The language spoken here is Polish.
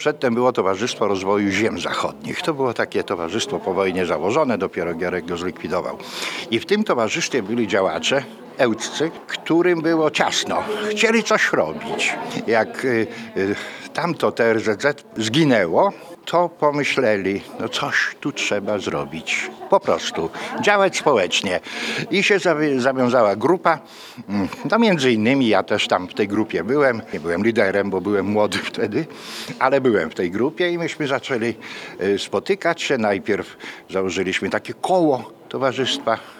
Przedtem było Towarzystwo Rozwoju Ziem Zachodnich. To było takie towarzystwo po wojnie założone, dopiero Gierek go zlikwidował. I w tym towarzystwie byli działacze ełccy, którym było ciasno. Chcieli coś robić. Jak tamto TRZZ zginęło, to pomyśleli, no coś tu trzeba zrobić. Po prostu działać społecznie. I się zawiązała grupa. No między innymi ja też tam w tej grupie byłem. Nie byłem liderem, bo byłem młody wtedy, ale byłem w tej grupie i myśmy zaczęli spotykać się. Najpierw założyliśmy takie koło towarzystwa